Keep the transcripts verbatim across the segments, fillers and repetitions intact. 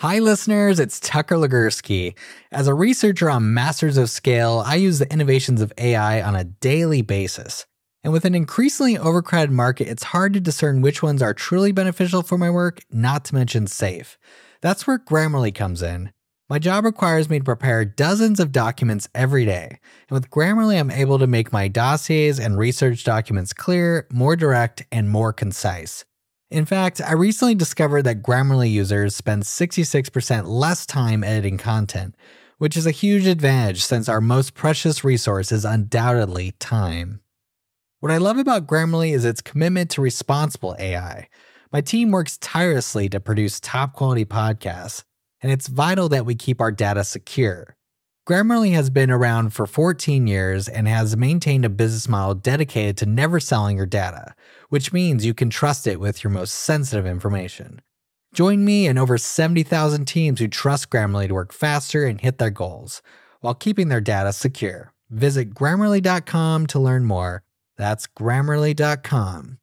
Hi listeners, it's Tucker Legursky. As a researcher on Masters of Scale, I use the innovations of A I on a daily basis. And with an increasingly overcrowded market, it's hard to discern which ones are truly beneficial for my work, not to mention safe. That's where Grammarly comes in. My job requires me to prepare dozens of documents every day. And with Grammarly, I'm able to make my dossiers and research documents clear, more direct, and more concise. In fact, I recently discovered that Grammarly users spend sixty-six percent less time editing content, which is a huge advantage since our most precious resource is undoubtedly time. What I love about Grammarly is its commitment to responsible A I. My team works tirelessly to produce top-quality podcasts, and it's vital that we keep our data secure. Grammarly has been around for fourteen years and has maintained a business model dedicated to never selling your data, which means you can trust it with your most sensitive information. Join me and over seventy thousand teams who trust Grammarly to work faster and hit their goals, while keeping their data secure. Visit Grammarly dot com to learn more. That's Grammarly dot com.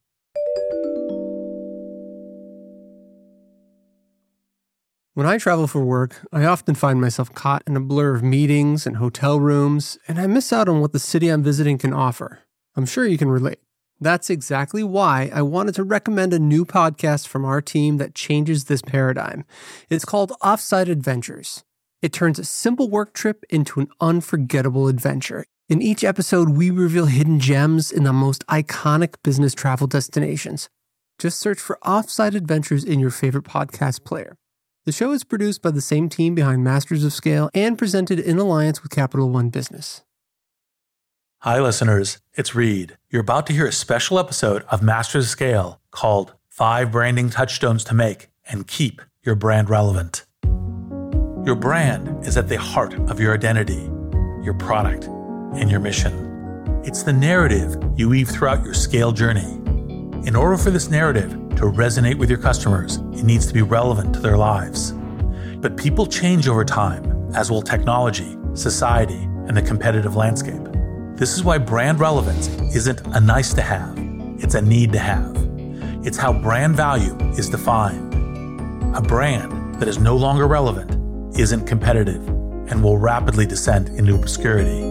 When I travel for work, I often find myself caught in a blur of meetings and hotel rooms, and I miss out on what the city I'm visiting can offer. I'm sure you can relate. That's exactly why I wanted to recommend a new podcast from our team that changes this paradigm. It's called Offsite Adventures. It turns a simple work trip into an unforgettable adventure. In each episode, we reveal hidden gems in the most iconic business travel destinations. Just search for Offsite Adventures in your favorite podcast player. The show is produced by the same team behind Masters of Scale and presented in alliance with Capital One Business. Hi, listeners. It's Reed. You're about to hear a special episode of Masters of Scale called Five Branding Touchstones to Make and Keep Your Brand Relevant. Your brand is at the heart of your identity, your product, and your mission. It's the narrative you weave throughout your scale journey. In order for this narrative to resonate with your customers, it needs to be relevant to their lives. But people change over time, as will technology, society, and the competitive landscape. This is why brand relevance isn't a nice to have, it's a need to have. It's how brand value is defined. A brand that is no longer relevant isn't competitive and will rapidly descend into obscurity.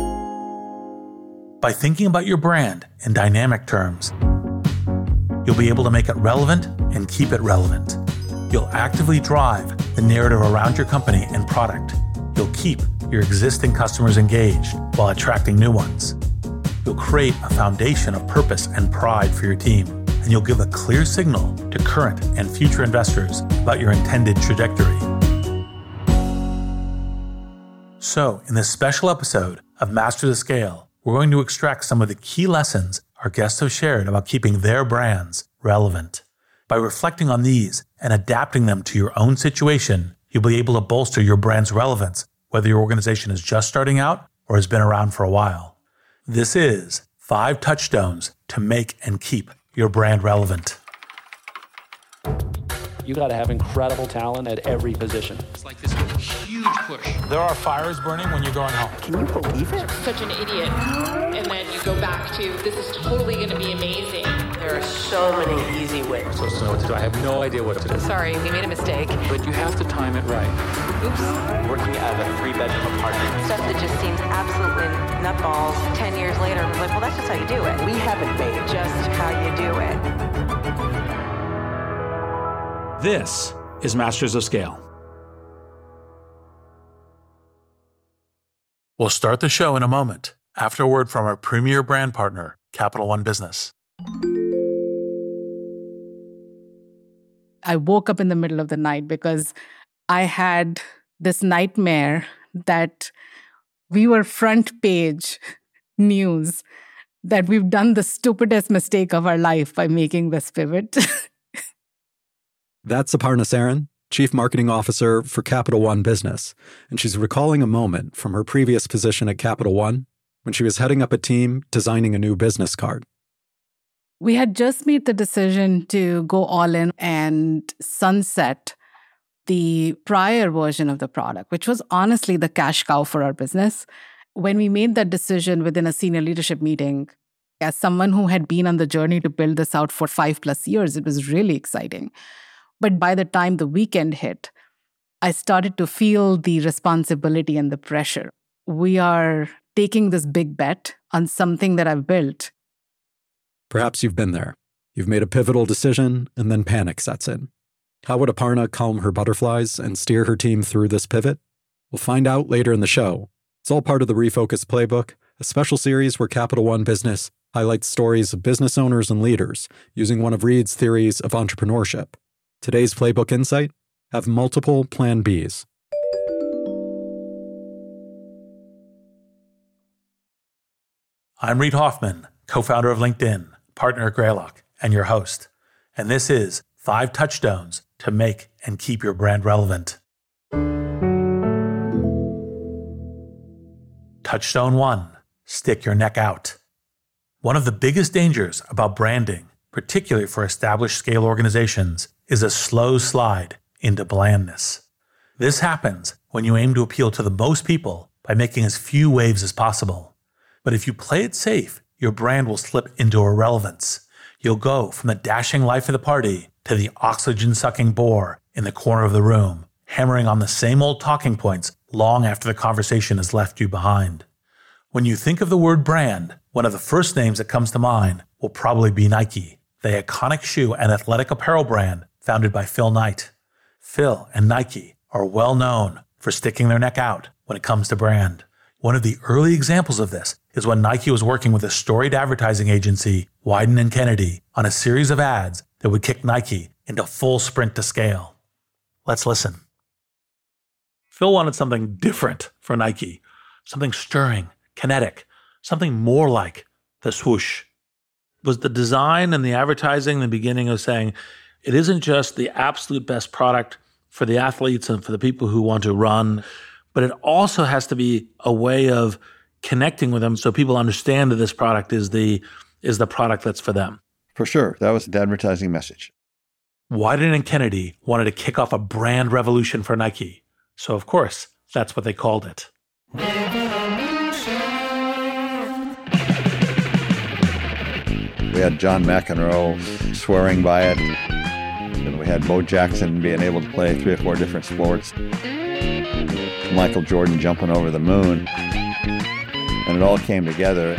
By thinking about your brand in dynamic terms, you'll be able to make it relevant and keep it relevant. You'll actively drive the narrative around your company and product. You'll keep your existing customers engaged while attracting new ones. You'll create a foundation of purpose and pride for your team, and you'll give a clear signal to current and future investors about your intended trajectory. So, in this special episode of Masters of Scale, we're going to extract some of the key lessons our guests have shared about keeping their brands relevant. By reflecting on these and adapting them to your own situation, you'll be able to bolster your brand's relevance, whether your organization is just starting out or has been around for a while. This is Five Touchstones to Make and Keep Your Brand Relevant. You got to have incredible talent at every position. It's like this huge push. There are fires burning when you're going home. Can you believe it? Such an idiot. And then you go back to, this is totally going to be amazing. There are so many easy ways. I'm supposed to know what to do. I have no idea what to do. Sorry, we made a mistake. But you have to time it right. Oops. Working out of a three-bedroom apartment. Stuff that just seems absolutely nutballs. Ten years later, I'm like, well, that's just how you do it. We haven't made it. Just how you do it. This is Masters of Scale. We'll start the show in a moment after a word from our premier brand partner, Capital One Business. I woke up in the middle of the night because I had this nightmare that we were front page news, that we've done the stupidest mistake of our life by making this pivot. That's Aparna Saran, Chief Marketing Officer for Capital One Business, and she's recalling a moment from her previous position at Capital One when she was heading up a team designing a new business card. We had just made the decision to go all in and sunset the prior version of the product, which was honestly the cash cow for our business. When we made that decision within a senior leadership meeting, as someone who had been on the journey to build this out for five plus years, it was really exciting. But by the time the weekend hit, I started to feel the responsibility and the pressure. We are taking this big bet on something that I've built. Perhaps you've been there. You've made a pivotal decision, and then panic sets in. How would Aparna calm her butterflies and steer her team through this pivot? We'll find out later in the show. It's all part of the Refocus Playbook, a special series where Capital One Business highlights stories of business owners and leaders using one of Reed's theories of entrepreneurship. Today's Playbook Insight: have multiple Plan Bs. I'm Reed Hoffman, co-founder of LinkedIn, partner at Greylock, and your host. And this is Five Touchstones to Make and Keep Your Brand Relevant. Touchstone one, stick your neck out. One of the biggest dangers about branding, particularly for established scale organizations, is a slow slide into blandness. This happens when you aim to appeal to the most people by making as few waves as possible. But if you play it safe, your brand will slip into irrelevance. You'll go from the dashing life of the party to the oxygen-sucking bore in the corner of the room, hammering on the same old talking points long after the conversation has left you behind. When you think of the word brand, one of the first names that comes to mind will probably be Nike, the iconic shoe and athletic apparel brand founded by Phil Knight. Phil and Nike are well known for sticking their neck out when it comes to brand. One of the early examples of this is when Nike was working with a storied advertising agency, Wieden and Kennedy, on a series of ads that would kick Nike into full sprint to scale. Let's listen. Phil wanted something different for Nike, something stirring, kinetic, something more like the swoosh. Was the design and the advertising the beginning of saying, it isn't just the absolute best product for the athletes and for the people who want to run, but it also has to be a way of connecting with them so people understand that this product is the is the product that's for them. For sure. That was the advertising message. Wieden and Kennedy wanted to kick off a brand revolution for Nike. So, of course, that's what they called it. We had John McEnroe swearing by it. And we had Bo Jackson being able to play three or four different sports. Michael Jordan jumping over the moon. And it all came together.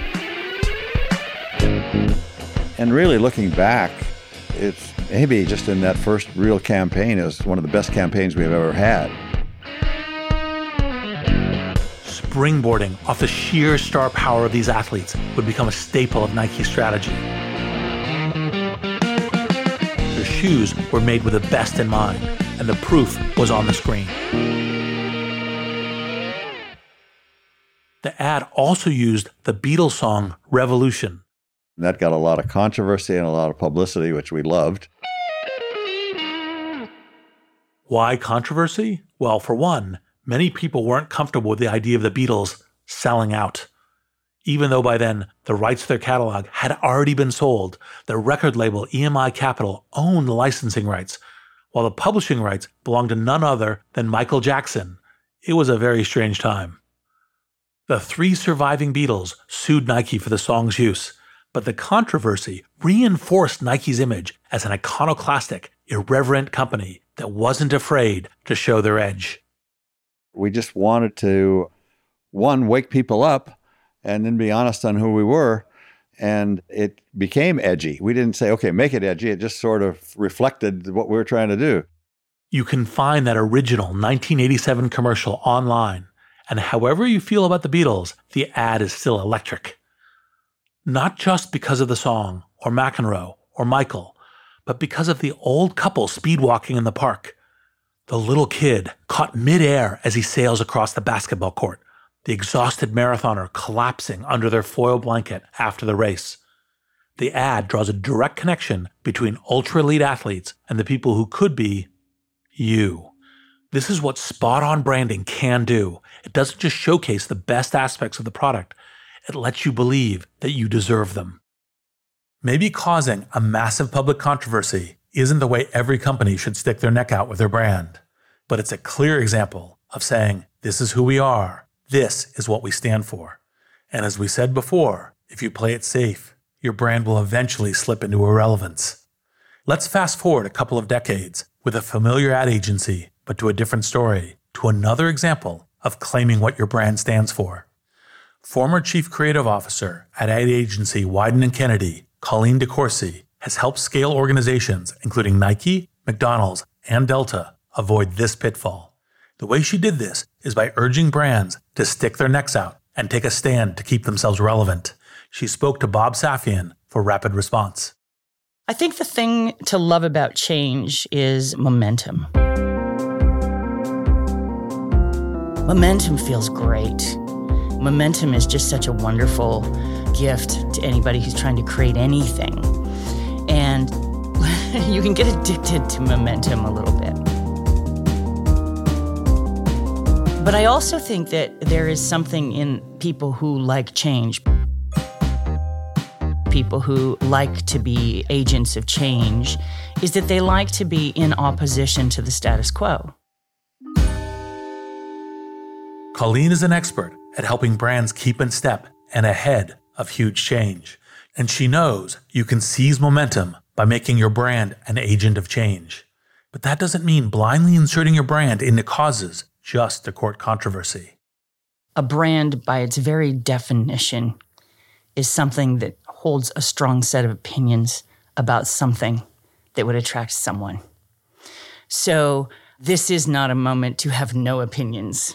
And really looking back, it's maybe just in that first real campaign, it was one of the best campaigns we've ever had. Springboarding off the sheer star power of these athletes would become a staple of Nike's strategy. Their shoes were made with the best in mind, and the proof was on the screen. The ad also used the Beatles song Revolution. That got a lot of controversy and a lot of publicity, which we loved. Why controversy? Well, for one, many people weren't comfortable with the idea of the Beatles selling out. Even though by then the rights to their catalog had already been sold, the record label E M I Capital owned the licensing rights, while the publishing rights belonged to none other than Michael Jackson. It was a very strange time. The three surviving Beatles sued Nike for the song's use, but the controversy reinforced Nike's image as an iconoclastic, irreverent company that wasn't afraid to show their edge. We just wanted to, one, wake people up and then be honest on who we were. And it became edgy. We didn't say, okay, make it edgy. It just sort of reflected what we were trying to do. You can find that original nineteen eighty-seven commercial online. And however you feel about the Beatles, the ad is still electric. Not just because of the song, or McEnroe, or Michael, but because of the old couple speedwalking in the park. The little kid caught midair as he sails across the basketball court, the exhausted marathoner collapsing under their foil blanket after the race. The ad draws a direct connection between ultra-elite athletes and the people who could be you. This is what spot-on branding can do. It doesn't just showcase the best aspects of the product. It lets you believe that you deserve them. Maybe causing a massive public controversy isn't the way every company should stick their neck out with their brand, but it's a clear example of saying, this is who we are, this is what we stand for. And as we said before, if you play it safe, your brand will eventually slip into irrelevance. Let's fast forward a couple of decades with a familiar ad agency but to a different story, to another example of claiming what your brand stands for. Former Chief Creative Officer at ad agency Wieden and Kennedy, Colleen DeCourcy, has helped scale organizations including Nike, McDonald's, and Delta avoid this pitfall. The way she did this is by urging brands to stick their necks out and take a stand to keep themselves relevant. She spoke to Bob Safian for Rapid Response. I think the thing to love about change is momentum. Momentum feels great. Momentum is just such a wonderful gift to anybody who's trying to create anything. And you can get addicted to momentum a little bit. But I also think that there is something in people who like change, people who like to be agents of change, is that they like to be in opposition to the status quo. Colleen is an expert at helping brands keep in step and ahead of huge change. And she knows you can seize momentum by making your brand an agent of change. But that doesn't mean blindly inserting your brand into causes just to court controversy. A brand, by its very definition, is something that holds a strong set of opinions about something that would attract someone. So this is not a moment to have no opinions.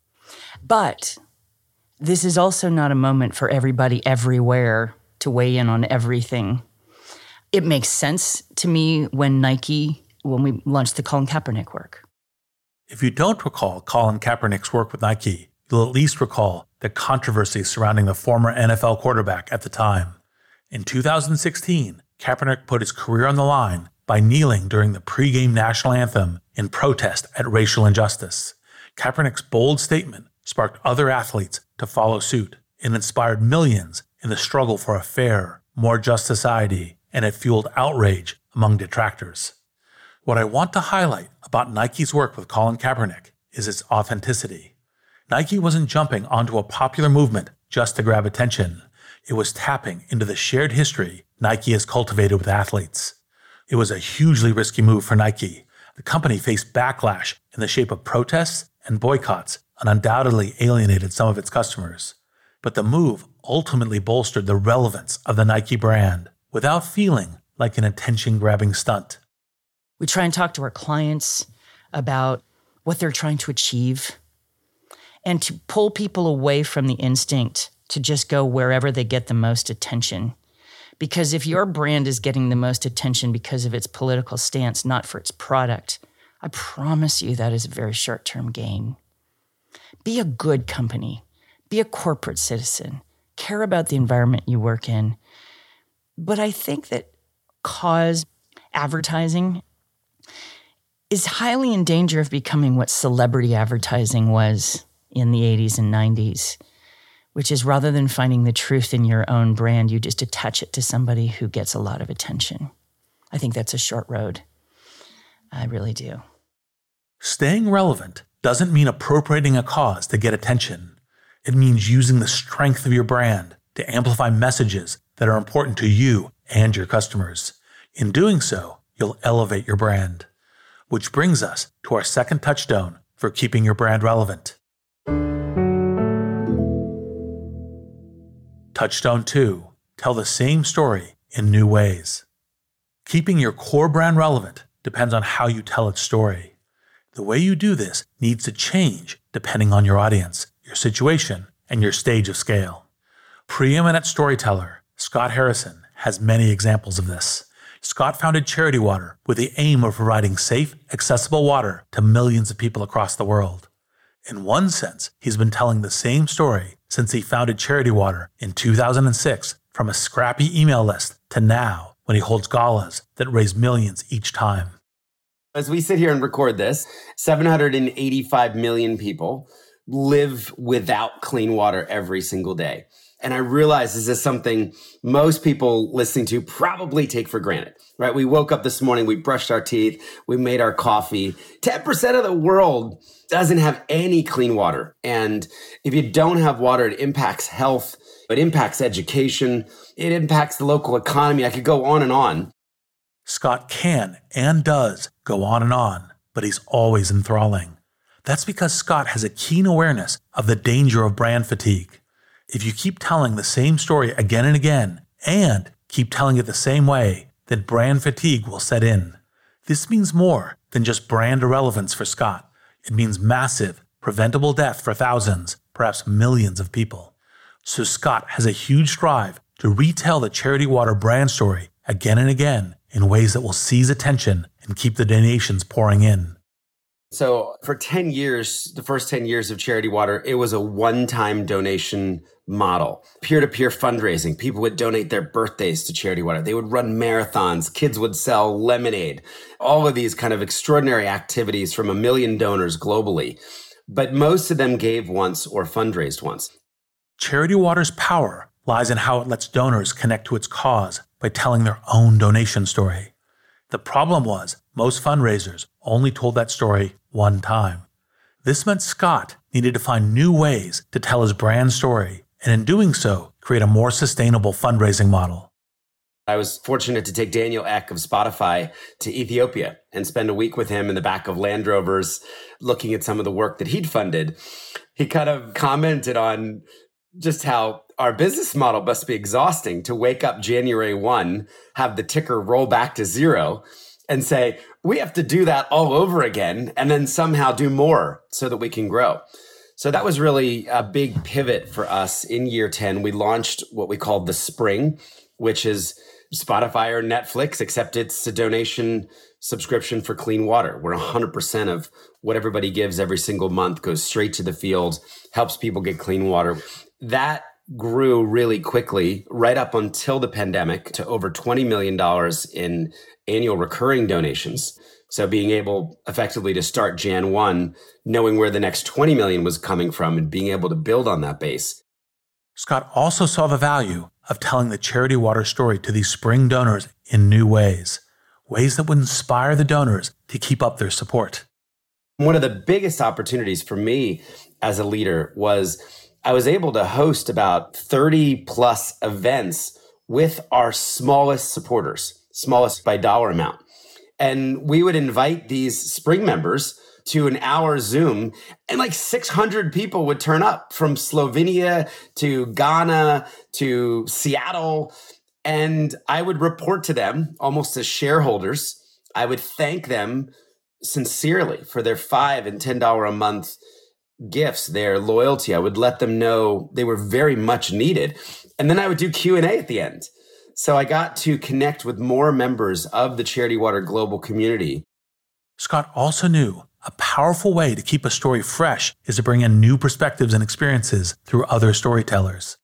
But this is also not a moment for everybody everywhere to weigh in on everything. It makes sense to me when Nike, when we launched the Colin Kaepernick work. If you don't recall Colin Kaepernick's work with Nike, you'll at least recall the controversy surrounding the former N F L quarterback at the time. In two thousand sixteen, Kaepernick put his career on the line by kneeling during the pregame national anthem in protest at racial injustice. Kaepernick's bold statement sparked other athletes to follow suit and inspired millions in the struggle for a fair, more just society, and it fueled outrage among detractors. What I want to highlight about Nike's work with Colin Kaepernick is its authenticity. Nike wasn't jumping onto a popular movement just to grab attention. It was tapping into the shared history Nike has cultivated with athletes. It was a hugely risky move for Nike. The company faced backlash in the shape of protests and boycotts and undoubtedly alienated some of its customers. But the move ultimately bolstered the relevance of the Nike brand without feeling like an attention-grabbing stunt. We try and talk to our clients about what they're trying to achieve and to pull people away from the instinct to just go wherever they get the most attention. Because if your brand is getting the most attention because of its political stance, not for its product, I promise you that is a very short-term gain. Be a good company. Be a corporate citizen. Care about the environment you work in. But I think that cause advertising is highly in danger of becoming what celebrity advertising was in the eighties and nineties, which is rather than finding the truth in your own brand, you just attach it to somebody who gets a lot of attention. I think that's a short road. I really do. Staying relevant doesn't mean appropriating a cause to get attention. It means using the strength of your brand to amplify messages that are important to you and your customers. In doing so, you'll elevate your brand. Which brings us to our second touchstone for keeping your brand relevant. Touchstone two, tell the same story in new ways. Keeping your core brand relevant depends on how you tell its story. The way you do this needs to change depending on your audience, your situation, and your stage of scale. Preeminent storyteller Scott Harrison has many examples of this. Scott founded Charity Water with the aim of providing safe, accessible water to millions of people across the world. In one sense, he's been telling the same story since he founded Charity Water in two thousand six, from a scrappy email list to now, when he holds galas that raise millions each time. As we sit here and record this, seven hundred eighty-five million people live without clean water every single day. And I realize this is something most people listening to probably take for granted, right? We woke up this morning, we brushed our teeth, we made our coffee. ten percent of the world doesn't have any clean water. And if you don't have water, it impacts health, it impacts education, it impacts the local economy. I could go on and on. Scott can and does go on and on, but he's always enthralling. That's because Scott has a keen awareness of the danger of brand fatigue. If you keep telling the same story again and again, and keep telling it the same way, then brand fatigue will set in. This means more than just brand irrelevance for Scott. It means massive, preventable death for thousands, perhaps millions of people. So Scott has a huge drive to retell the Charity Water brand story again and again in ways that will seize attention and keep the donations pouring in. So for ten years, the first ten years of Charity Water, it was a one-time donation model. Peer-to-peer fundraising. People would donate their birthdays to Charity Water. They would run marathons. Kids would sell lemonade. All of these kind of extraordinary activities from a million donors globally. But most of them gave once or fundraised once. Charity Water's power lies in how it lets donors connect to its cause by telling their own donation story. The problem was most fundraisers only told that story one time. This meant Scott needed to find new ways to tell his brand story, and in doing so, create a more sustainable fundraising model. I was fortunate to take Daniel Ek of Spotify to Ethiopia and spend a week with him in the back of Land Rovers looking at some of the work that he'd funded. He kind of commented on just how our business model must be exhausting to wake up January first, have the ticker roll back to zero, and say, we have to do that all over again and then somehow do more so that we can grow. So that was really a big pivot for us in year ten. We launched what we called the Spring, which is Spotify or Netflix, except it's a donation subscription for clean water, where one hundred percent of what everybody gives every single month goes straight to the field, helps people get clean water. That grew really quickly right up until the pandemic to over twenty million dollars in annual recurring donations. So being able effectively to start January first, knowing where the next twenty million was coming from and being able to build on that base. Scott also saw the value of telling the Charity Water story to these Spring donors in new ways, ways that would inspire the donors to keep up their support. One of the biggest opportunities for me as a leader was I was able to host about thirty plus events with our smallest supporters, smallest by dollar amount. And we would invite these Spring members to an hour Zoom, and like six hundred people would turn up from Slovenia to Ghana to Seattle. And I would report to them almost as shareholders. I would thank them sincerely for their five and ten dollars a month gifts, their loyalty. I would let them know they were very much needed. And then I would do Q and A at the end. So I got to connect with more members of the Charity Water global community. Scott also knew a powerful way to keep a story fresh is to bring in new perspectives and experiences through other storytellers.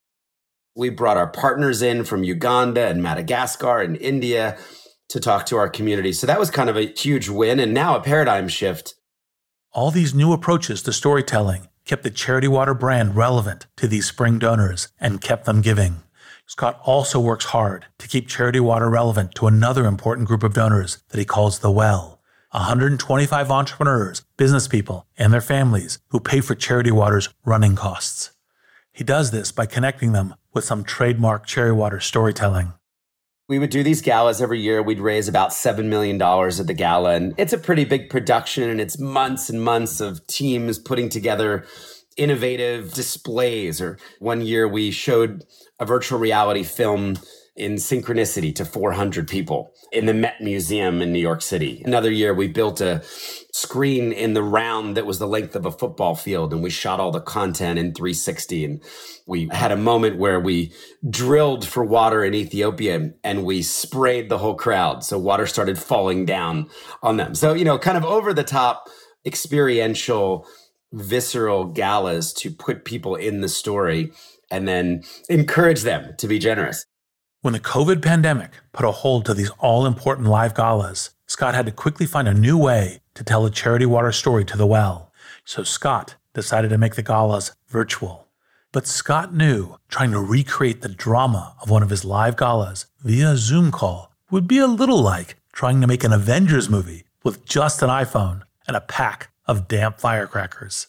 We brought our partners in from Uganda and Madagascar and India to talk to our community. So that was kind of a huge win and now a paradigm shift. All these new approaches to storytelling kept the Charity Water brand relevant to these Spring donors and kept them giving. Scott also works hard to keep Charity Water relevant to another important group of donors that he calls the Well, one hundred twenty-five entrepreneurs, business people, and their families who pay for Charity Water's running costs. He does this by connecting them with some trademark Charity Water storytelling. We would do these galas every year. We'd raise about seven million dollars at the gala. And it's a pretty big production, and it's months and months of teams putting together innovative displays. Or one year we showed a virtual reality film in Synchronicity to four hundred people in the Met Museum in New York City. Another year, we built a screen in the round that was the length of a football field, and we shot all the content in three sixty. And we had a moment where we drilled for water in Ethiopia, and we sprayed the whole crowd. So water started falling down on them. So, you know, kind of over the top, experiential, visceral galas to put people in the story and then encourage them to be generous. When the COVID pandemic put a hold to these all-important live galas, Scott had to quickly find a new way to tell the Charity Water story to the Well. So Scott decided to make the galas virtual. But Scott knew trying to recreate the drama of one of his live galas via a Zoom call would be a little like trying to make an Avengers movie with just an iPhone and a pack of damp firecrackers.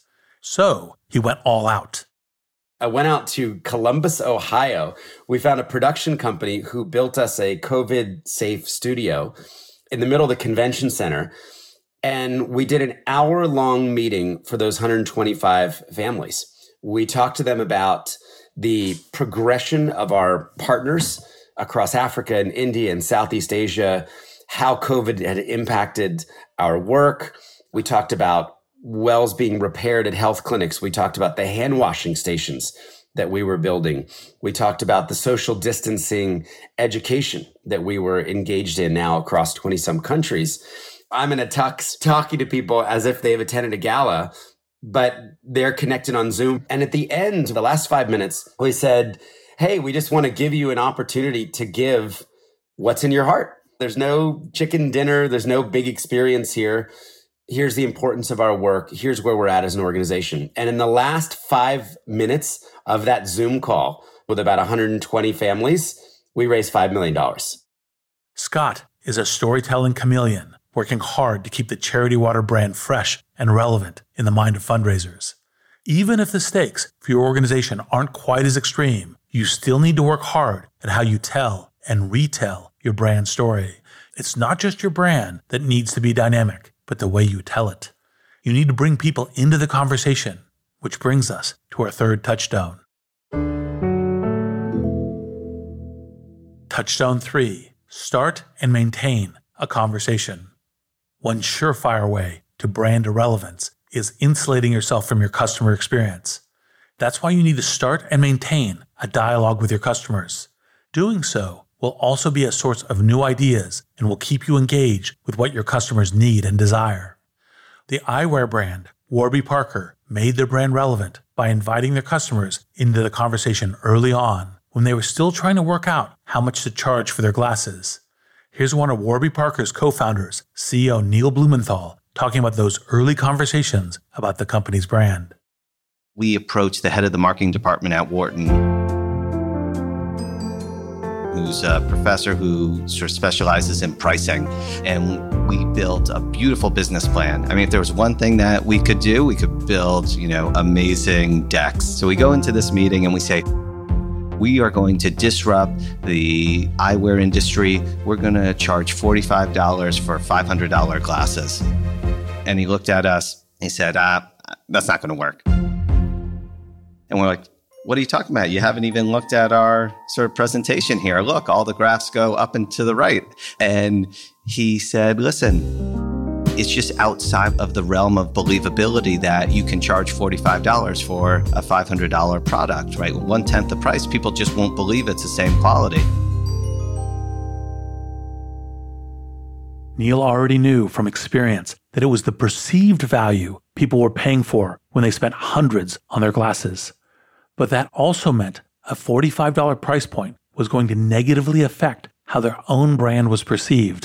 So he went all out. I went out to Columbus, Ohio. We found a production company who built us a COVID-safe studio in the middle of the convention center, And we did an hour-long meeting for those one hundred twenty-five families. We talked to them about the progression of our partners across Africa and India and Southeast Asia, how COVID had impacted our work. We talked about wells being repaired at health clinics. We talked about the hand washing stations that we were building. We talked about the social distancing education that we were engaged in now across twenty some countries. I'm in a tux talking to people as if they've attended a gala, but they're connected on Zoom. And at the end, the last five minutes, we said, hey, we just want to give you an opportunity to give what's in your heart. There's no chicken dinner. There's no big experience here. Here's the importance of our work. Here's where we're at as an organization. And in the last five minutes of that Zoom call with about one hundred twenty families, we raised five million dollars. Scott is a storytelling chameleon, working hard to keep the Charity Water brand fresh and relevant in the mind of fundraisers. Even if the stakes for your organization aren't quite as extreme, you still need to work hard at how you tell and retell your brand story. It's not just your brand that needs to be dynamic, but the way you tell it. You need to bring people into the conversation, which brings us to our third touchstone. Touchstone three, start and maintain a conversation. One surefire way to brand irrelevance is insulating yourself from your customer experience. That's why you need to start and maintain a dialogue with your customers. Doing so will also be a source of new ideas and will keep you engaged with what your customers need and desire. The eyewear brand, Warby Parker, made their brand relevant by inviting their customers into the conversation early on when they were still trying to work out how much to charge for their glasses. Here's one of Warby Parker's co-founders, C E O Neil Blumenthal, talking about those early conversations about the company's brand. We approached the head of the marketing department at Wharton, who's a professor who sort of specializes in pricing. And we built a beautiful business plan. I mean, if there was one thing that we could do, we could build, you know, amazing decks. So we go into this meeting and we say, we are going to disrupt the eyewear industry. We're going to charge forty-five dollars for five hundred dollars glasses. And he looked at us. He said, ah, that's not going to work. And we're like, what are you talking about? You haven't even looked at our sort of presentation here. Look, all the graphs go up and to the right. And he said, listen, it's just outside of the realm of believability that you can charge forty-five dollars for a five hundred dollars product, right? One-tenth the price. People just won't believe it's the same quality. Neil already knew from experience that it was the perceived value people were paying for when they spent hundreds on their glasses. But that also meant a forty-five dollars price point was going to negatively affect how their own brand was perceived.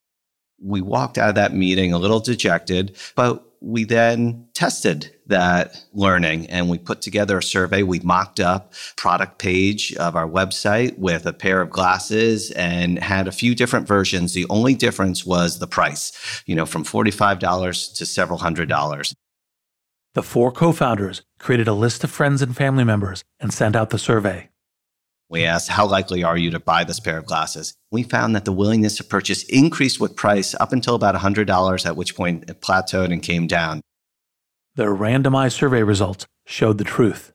We walked out of that meeting a little dejected, but we then tested that learning and we put together a survey. We mocked up product page of our website with a pair of glasses and had a few different versions. The only difference was the price, you know, from forty-five dollars to several hundred dollars. The four co-founders created a list of friends and family members and sent out the survey. We asked, how likely are you to buy this pair of glasses? We found that the willingness to purchase increased with price up until about one hundred dollars, at which point it plateaued and came down. Their randomized survey results showed the truth.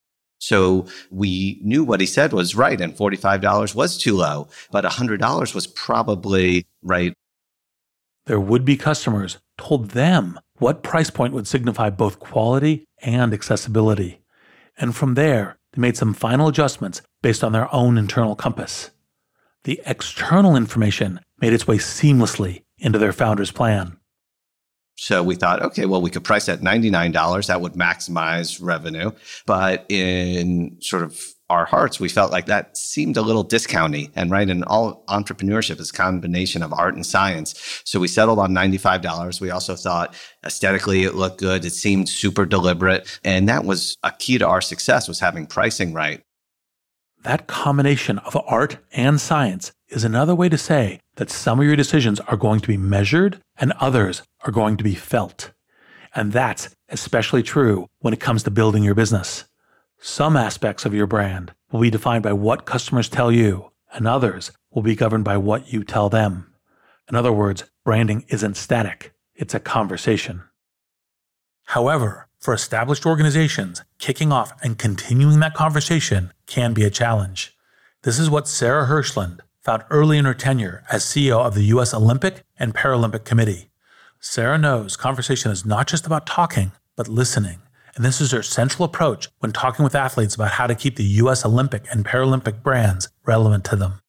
So we knew what he said was right, and forty-five dollars was too low, but one hundred dollars was probably right. Their would-be customers told them what price point would signify both quality and accessibility. And from there, they made some final adjustments based on their own internal compass. The external information made its way seamlessly into their founder's plan. So we thought, okay, well, we could price at ninety-nine dollars. That would maximize revenue. But in sort of our hearts, we felt like that seemed a little discounty. And right, and all entrepreneurship is a combination of art and science. So we settled on ninety-five dollars. We also thought aesthetically it looked good. It seemed super deliberate. And that was a key to our success, was having pricing right. That combination of art and science is another way to say that some of your decisions are going to be measured and others are going to be felt. And that's especially true when it comes to building your business. Some aspects of your brand will be defined by what customers tell you, and others will be governed by what you tell them. In other words, branding isn't static. it's a conversation. However, for established organizations, kicking off and continuing that conversation can be a challenge. This is what Sarah Hirshland found early in her tenure as C E O of the U S Olympic and Paralympic Committee. Sarah knows conversation is not just about talking, but listening. And this is her central approach when talking with athletes about how to keep the U S Olympic and Paralympic brands relevant to them.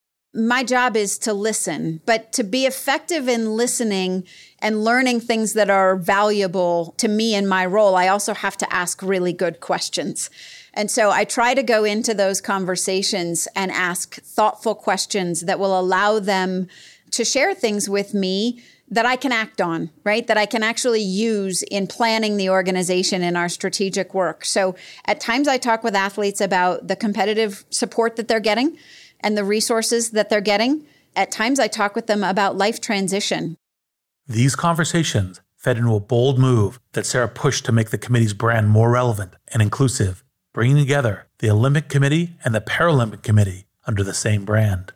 My job is to listen, but to be effective in listening and learning things that are valuable to me in my role, I also have to ask really good questions. And so I try to go into those conversations and ask thoughtful questions that will allow them to share things with me that I can act on, right? That I can actually use in planning the organization in our strategic work. So at times I talk with athletes about the competitive support that they're getting and the resources that they're getting. At times I talk with them about life transition. These conversations fed into a bold move that Sarah pushed to make the committee's brand more relevant and inclusive, bringing together the Olympic Committee and the Paralympic Committee under the same brand.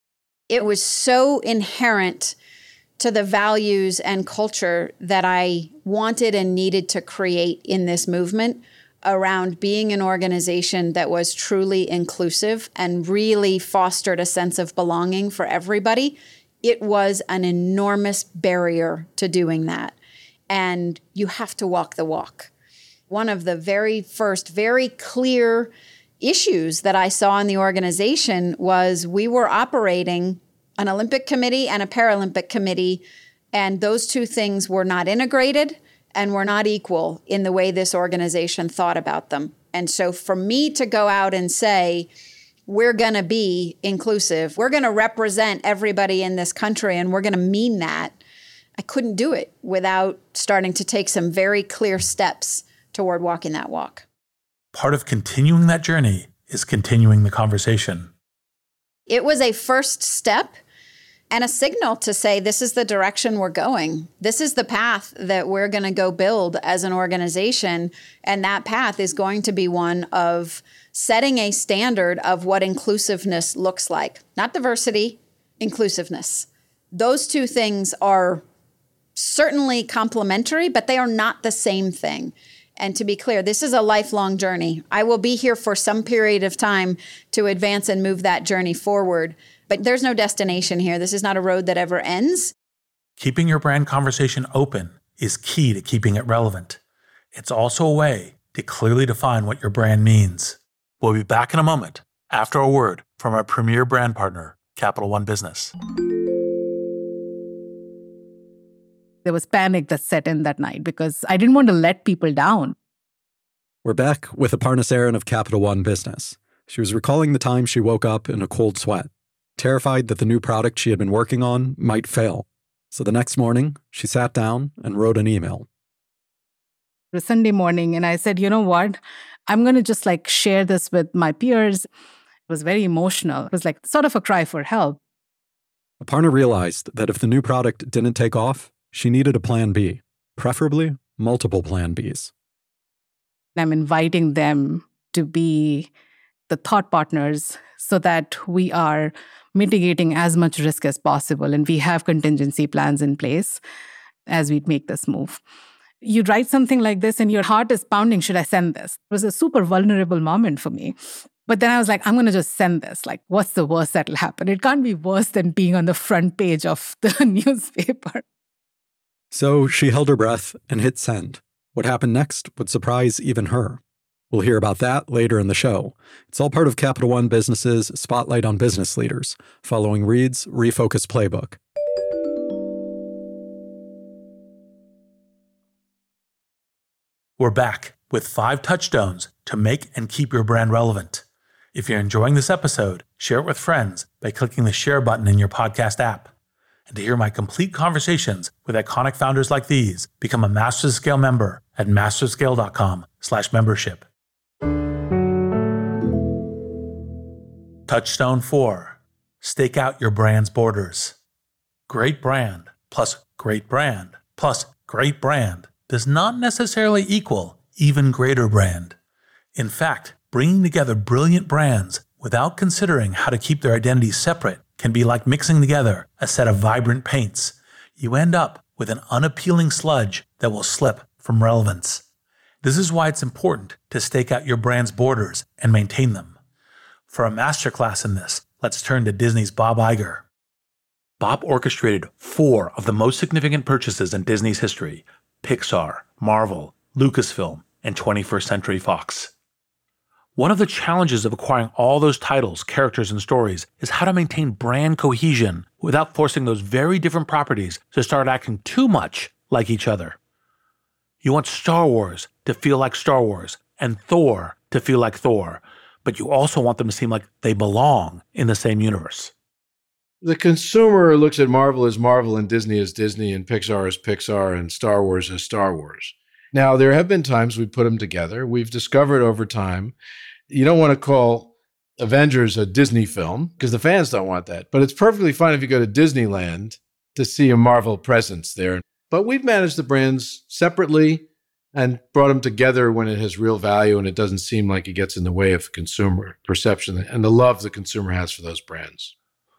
It was so inherent to the values and culture that I wanted and needed to create in this movement around being an organization that was truly inclusive and really fostered a sense of belonging for everybody. It was an enormous barrier to doing that. And you have to walk the walk. One of the very first, very clear issues that I saw in the organization was we were operating an Olympic committee and a Paralympic committee, and those two things were not integrated and were not equal in the way this organization thought about them. And so for me to go out and say, we're going to be inclusive, we're going to represent everybody in this country, and we're going to mean that, I couldn't do it without starting to take some very clear steps toward walking that walk. Part of continuing that journey is continuing the conversation. It was a first step and a signal to say, this is the direction we're going. This is the path that we're going to go build as an organization. And that path is going to be one of setting a standard of what inclusiveness looks like. Not diversity, inclusiveness. Those two things are certainly complementary, but they are not the same thing. And to be clear, this is a lifelong journey. I will be here for some period of time to advance and move that journey forward. But there's no destination here. This is not a road that ever ends. Keeping your brand conversation open is key to keeping it relevant. It's also a way to clearly define what your brand means. We'll be back in a moment after a word from our premier brand partner, Capital One Business. There was panic that set in that night because I didn't want to let people down. We're back with Aparna Saran of Capital One Business. She was recalling the time she woke up in a cold sweat, terrified that the new product she had been working on might fail. So the next morning, she sat down and wrote an email. It was Sunday morning, and I said, you know what? I'm going to just like share this with my peers. It was very emotional. It was like sort of a cry for help. Aparna realized that if the new product didn't take off, she needed a plan B, preferably multiple plan Bs. I'm inviting them to be the thought partners so that we are mitigating as much risk as possible and we have contingency plans in place as we make this move. You write something like this and your heart is pounding, should I send this? It was a super vulnerable moment for me. But then I was like, I'm going to just send this. Like, what's the worst that'll happen? It can't be worse than being on the front page of the newspaper. So she held her breath and hit send. What happened next would surprise even her. We'll hear about that later in the show. It's all part of Capital One Business's Spotlight on Business Leaders, following Reed's Refocus Playbook. We're back with five touchstones to make and keep your brand relevant. If you're enjoying this episode, share it with friends by clicking the share button in your podcast app. And to hear my complete conversations with iconic founders like these, become a Masters of Scale member at masterscale.com slash membership. Touchstone four, stake out your brand's borders. Great brand plus great brand plus great brand does not necessarily equal even greater brand. In fact, bringing together brilliant brands without considering how to keep their identities separate can be like mixing together a set of vibrant paints. You end up with an unappealing sludge that will slip from relevance. This is why it's important to stake out your brand's borders and maintain them. For a masterclass in this, let's turn to Disney's Bob Iger. Bob orchestrated four of the most significant purchases in Disney's history: Pixar, Marvel, Lucasfilm, and twenty-first Century Fox. One of the challenges of acquiring all those titles, characters, and stories is how to maintain brand cohesion without forcing those very different properties to start acting too much like each other. You want Star Wars to feel like Star Wars and Thor to feel like Thor, but you also want them to seem like they belong in the same universe. The consumer looks at Marvel as Marvel and Disney as Disney and Pixar as Pixar and Star Wars as Star Wars. Now, there have been times we put them together. We've discovered over time, you don't want to call Avengers a Disney film because the fans don't want that. But it's perfectly fine if you go to Disneyland to see a Marvel presence there. But we've managed the brands separately and brought them together when it has real value and it doesn't seem like it gets in the way of consumer perception and the love the consumer has for those brands.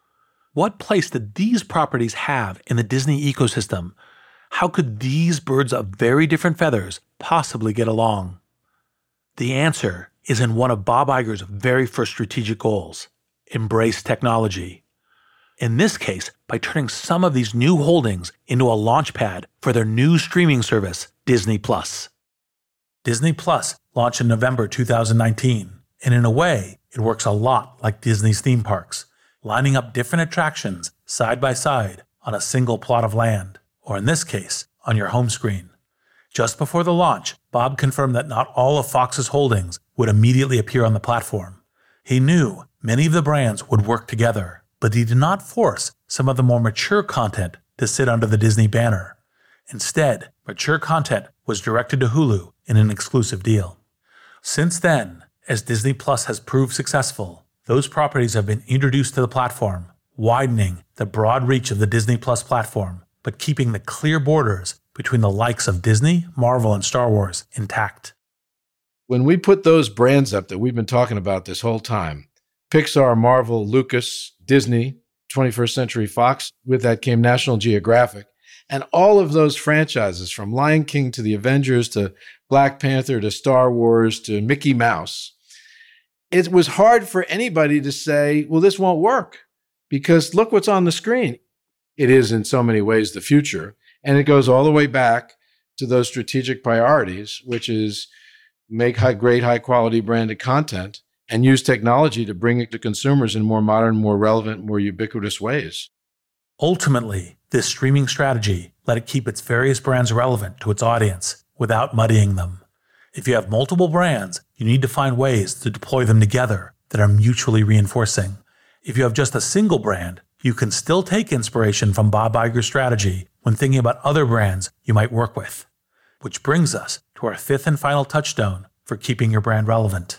What place did these properties have in the Disney ecosystem? How could these birds of very different feathers possibly get along? The answer is in one of Bob Iger's very first strategic goals: embrace technology. In this case, by turning some of these new holdings into a launchpad for their new streaming service, Disney Plus. Disney Plus launched in November two thousand nineteen, and in a way, it works a lot like Disney's theme parks, lining up different attractions side by side on a single plot of land, or in this case, on your home screen. Just before the launch, Bob confirmed that not all of Fox's holdings would immediately appear on the platform. He knew many of the brands would work together, but he did not force some of the more mature content to sit under the Disney banner. Instead, mature content was directed to Hulu in an exclusive deal. Since then, as Disney Plus has proved successful, those properties have been introduced to the platform, widening the broad reach of the Disney Plus platform, but keeping the clear borders between the likes of Disney, Marvel, and Star Wars intact. When we put those brands up that we've been talking about this whole time, Pixar, Marvel, Lucas, Disney, twenty-first Century Fox, with that came National Geographic, and all of those franchises from Lion King to the Avengers to Black Panther to Star Wars to Mickey Mouse, it was hard for anybody to say, well, this won't work because look what's on the screen. It is in so many ways the future. And it goes all the way back to those strategic priorities, which is make high, great, high quality branded content and use technology to bring it to consumers in more modern, more relevant, more ubiquitous ways. Ultimately, this streaming strategy let it keep its various brands relevant to its audience without muddying them. If you have multiple brands, you need to find ways to deploy them together that are mutually reinforcing. If you have just a single brand, you can still take inspiration from Bob Iger's strategy when thinking about other brands you might work with. Which brings us to our fifth and final touchstone for keeping your brand relevant.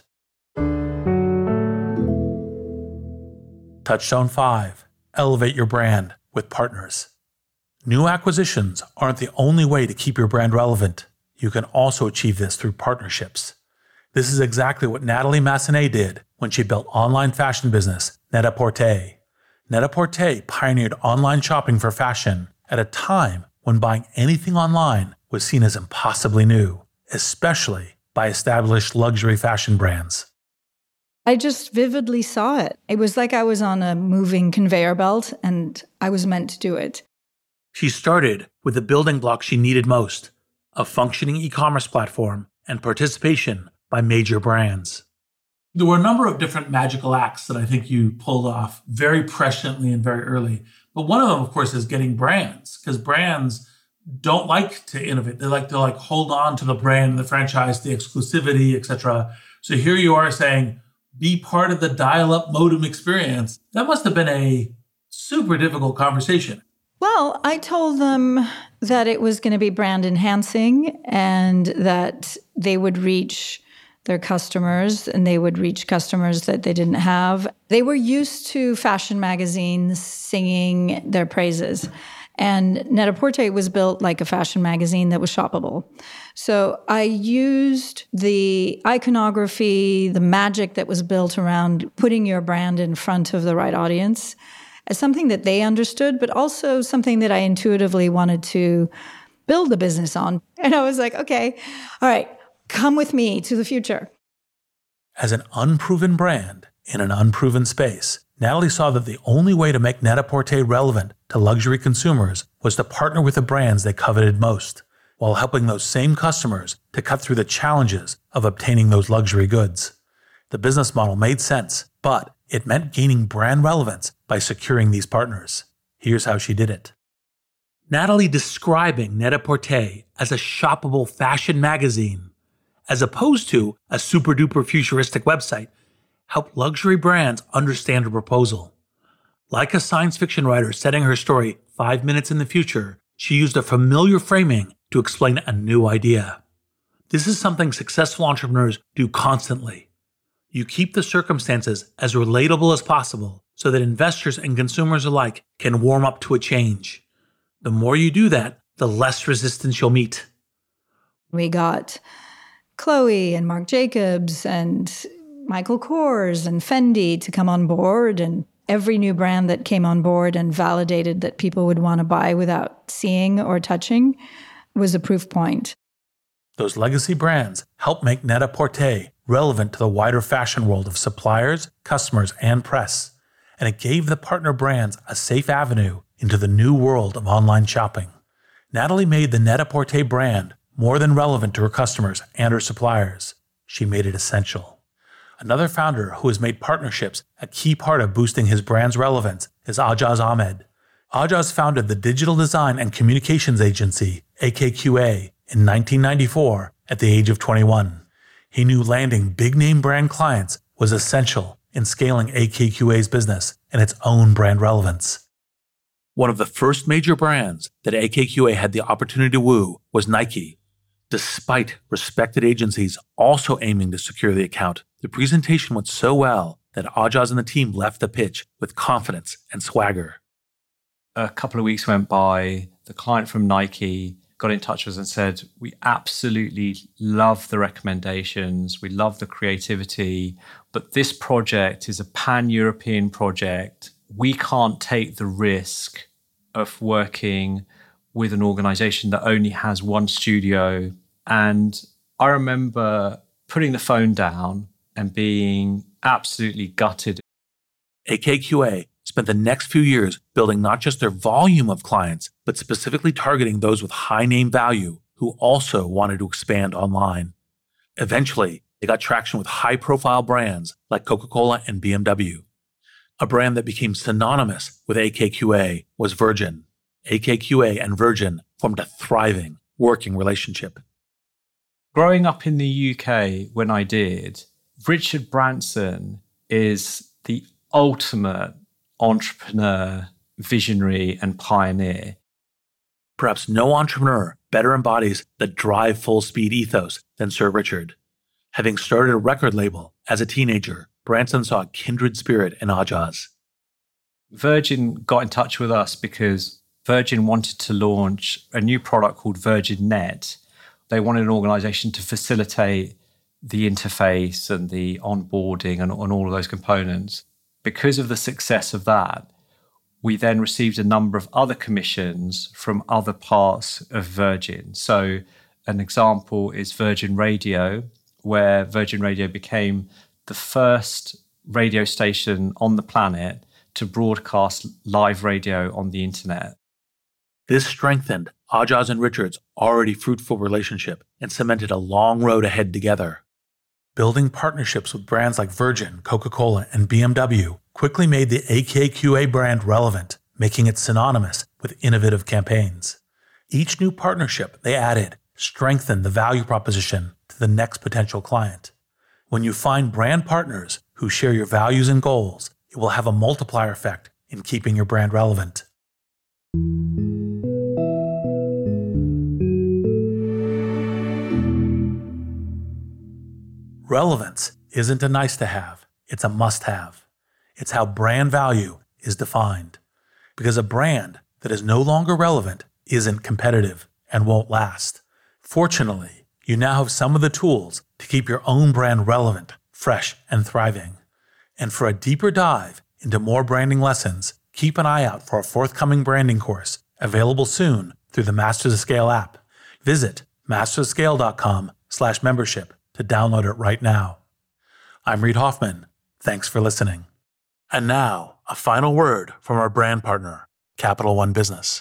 Touchstone five, elevate your brand with partners. New acquisitions aren't the only way to keep your brand relevant. You can also achieve this through partnerships. This is exactly what Natalie Massenet did when she built online fashion business Net-a-Porter. Net-a-Porter pioneered online shopping for fashion at a time when buying anything online was seen as impossibly new, especially by established luxury fashion brands. I just vividly saw it. It was like I was on a moving conveyor belt and I was meant to do it. She started with the building blocks she needed most: a functioning e-commerce platform and participation by major brands. There were a number of different magical acts that I think you pulled off very presciently and very early. But one of them, of course, is getting brands, because brands don't like to innovate. They like to like hold on to the brand, the franchise, the exclusivity, et cetera. So here you are saying, be part of the dial-up modem experience. That must have been a super difficult conversation. Well, I told them that it was going to be brand enhancing and that they would reach their customers and they would reach customers that they didn't have. They were used to fashion magazines singing their praises. And Net-a-Porter was built like a fashion magazine that was shoppable. So I used the iconography, the magic that was built around putting your brand in front of the right audience, as something that they understood, but also something that I intuitively wanted to build a business on. And I was like, okay, all right, come with me to the future. As an unproven brand in an unproven space, Natalie saw that the only way to make Net-a-Porter relevant to luxury consumers was to partner with the brands they coveted most, while helping those same customers to cut through the challenges of obtaining those luxury goods. The business model made sense, but it meant gaining brand relevance by securing these partners. Here's how she did it. Natalie describing Net-a-Porter as a shoppable fashion magazine, as opposed to a super-duper futuristic website, helped luxury brands understand her proposal. Like a science fiction writer setting her story five minutes in the future, she used a familiar framing to explain a new idea. This is something successful entrepreneurs do constantly. You keep the circumstances as relatable as possible so that investors and consumers alike can warm up to a change. The more you do that, the less resistance you'll meet. We got Chloe and Marc Jacobs and Michael Kors and Fendi to come on board, and every new brand that came on board and validated that people would want to buy without seeing or touching was a proof point. Those legacy brands help make Net-a-Porter relevant to the wider fashion world of suppliers, customers, and press, and it gave the partner brands a safe avenue into the new world of online shopping. Natalie made the Net-a-Porter brand more than relevant to her customers and her suppliers. She made it essential. Another founder who has made partnerships a key part of boosting his brand's relevance is Ajaz Ahmed. Ajaz founded the digital design and communications agency, A K Q A, in nineteen ninety-four at the age of twenty-one. He knew landing big-name brand clients was essential in scaling A K Q A's business and its own brand relevance. One of the first major brands that A K Q A had the opportunity to woo was Nike. Despite respected agencies also aiming to secure the account, the presentation went so well that Ajaz and the team left the pitch with confidence and swagger. A couple of weeks went by, the client from Nike got in touch with us and said, we absolutely love the recommendations, we love the creativity, but this project is a pan-European project. We can't take the risk of working with an organization that only has one studio. And I remember putting the phone down and being absolutely gutted. A K Q A spent the next few years building not just their volume of clients, but specifically targeting those with high name value who also wanted to expand online. Eventually, they got traction with high-profile brands like Coca-Cola and B M W. A brand that became synonymous with A K Q A was Virgin. A K Q A and Virgin formed a thriving working relationship. Growing up in the U K when I did, Richard Branson is the ultimate entrepreneur, visionary, and pioneer. Perhaps no entrepreneur better embodies the drive full speed ethos than Sir Richard. Having started a record label as a teenager, Branson saw a kindred spirit in Ajaz. Virgin got in touch with us because Virgin wanted to launch a new product called Virgin Net. They wanted an organization to facilitate the interface and the onboarding and, and all of those components. Because of the success of that, we then received a number of other commissions from other parts of Virgin. So an example is Virgin Radio, where Virgin Radio became the first radio station on the planet to broadcast live radio on the internet. This strengthened Ajaz and Richard's already fruitful relationship and cemented a long road ahead together. Building partnerships with brands like Virgin, Coca-Cola, and B M W quickly made the A K Q A brand relevant, making it synonymous with innovative campaigns. Each new partnership they added strengthened the value proposition to the next potential client. When you find brand partners who share your values and goals, it will have a multiplier effect in keeping your brand relevant. Relevance isn't a nice to have, it's a must have. It's how brand value is defined. Because a brand that is no longer relevant isn't competitive and won't last. Fortunately, you now have some of the tools to keep your own brand relevant, fresh, and thriving. And for a deeper dive into more branding lessons, Keep an eye out for a forthcoming branding course, available soon through the Masters of Scale app. Visit mastersofscale.com slash membership to download it right now. I'm Reid Hoffman. Thanks for listening. And now, a final word from our brand partner, Capital One Business.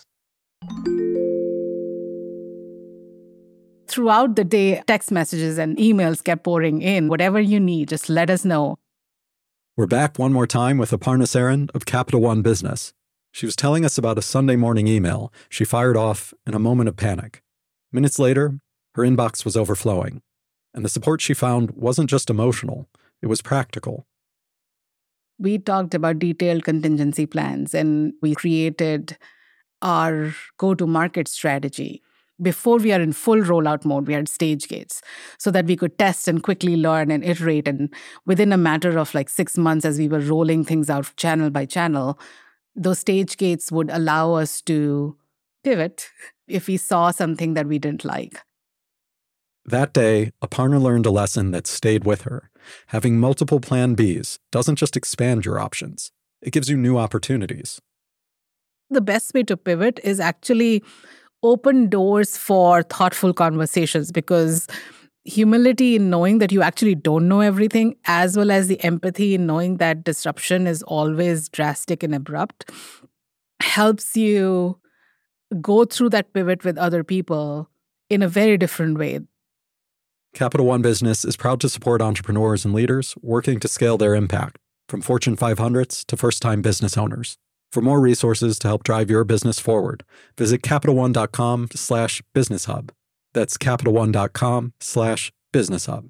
Throughout the day, text messages and emails kept pouring in. Whatever you need, just let us know. We're back one more time with Aparna Saran of Capital One Business. She was telling us about a Sunday morning email she fired off in a moment of panic. Minutes later, her inbox was overflowing. And the support she found wasn't just emotional, it was practical. We talked about detailed contingency plans, and we created our go-to-market strategy. Before we are in full rollout mode, we had stage gates so that we could test and quickly learn and iterate. And within a matter of like six months, as we were rolling things out channel by channel, those stage gates would allow us to pivot if we saw something that we didn't like. That day, Aparna learned a lesson that stayed with her. Having multiple plan Bs doesn't just expand your options, it gives you new opportunities. The best way to pivot is actually open doors for thoughtful conversations, because humility in knowing that you actually don't know everything, as well as the empathy in knowing that disruption is always drastic and abrupt, helps you go through that pivot with other people in a very different way. Capital One Business is proud to support entrepreneurs and leaders working to scale their impact, from Fortune five hundreds to first-time business owners. For more resources to help drive your business forward, visit CapitalOne.com slash Business Hub. That's CapitalOne.com slash Business Hub.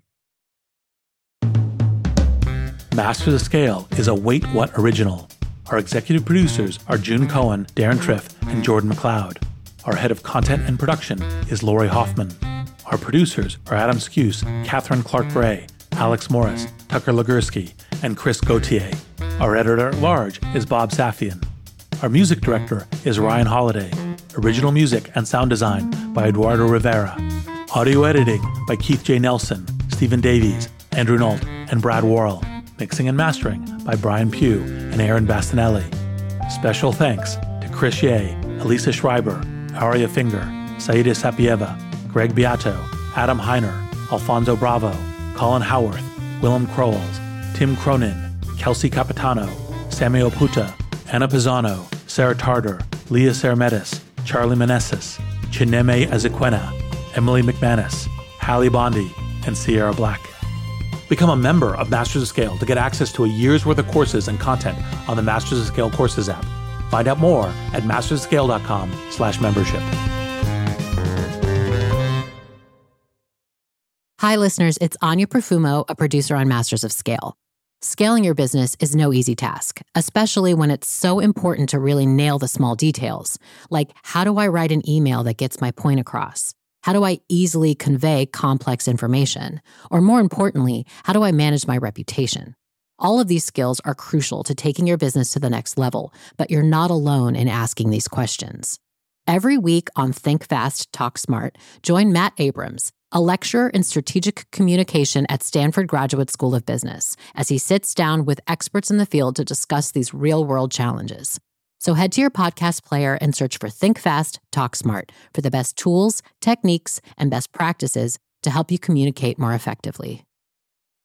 Masters of Scale is a Wait What original. Our executive producers are June Cohen, Darren Triff, and Jordan McLeod. Our head of content and production is Lori Hoffman. Our producers are Adam Skuse, Catherine Clark-Bray, Alex Morris, Tucker Legursky, and Chris Gauthier. Our editor-at-large is Bob Safian. Our music director is Ryan Holiday. Original music and sound design by Eduardo Rivera. Audio editing by Keith J. Nelson, Stephen Davies, Andrew Nault, and Brad Worrell. Mixing and mastering by Brian Pugh and Aaron Bastinelli. Special thanks to Chris Ye, Elisa Schreiber, Arya Finger, Saida Sapieva, Greg Beato, Adam Heiner, Alfonso Bravo, Colin Howarth, Willem Krols, Tim Cronin, Kelsey Capitano, Sammy Oputa, Anna Pisano, Sarah Tartar, Leah Sermetis, Charlie Meneses, Chineme Ezequena, Emily McManus, Hallie Bondi, and Sierra Black. Become a member of Masters of Scale to get access to a year's worth of courses and content on the Masters of Scale Courses app. Find out more at mastersofscale.com slash membership. Hi, listeners. It's Anya Profumo, a producer on Masters of Scale. Scaling your business is no easy task, especially when it's so important to really nail the small details. Like, how do I write an email that gets my point across? How do I easily convey complex information? Or more importantly, how do I manage my reputation? All of these skills are crucial to taking your business to the next level, but you're not alone in asking these questions. Every week on Think Fast, Talk Smart, join Matt Abrams, a lecturer in strategic communication at Stanford Graduate School of Business, as he sits down with experts in the field to discuss these real-world challenges. So head to your podcast player and search for Think Fast, Talk Smart for the best tools, techniques, and best practices to help you communicate more effectively.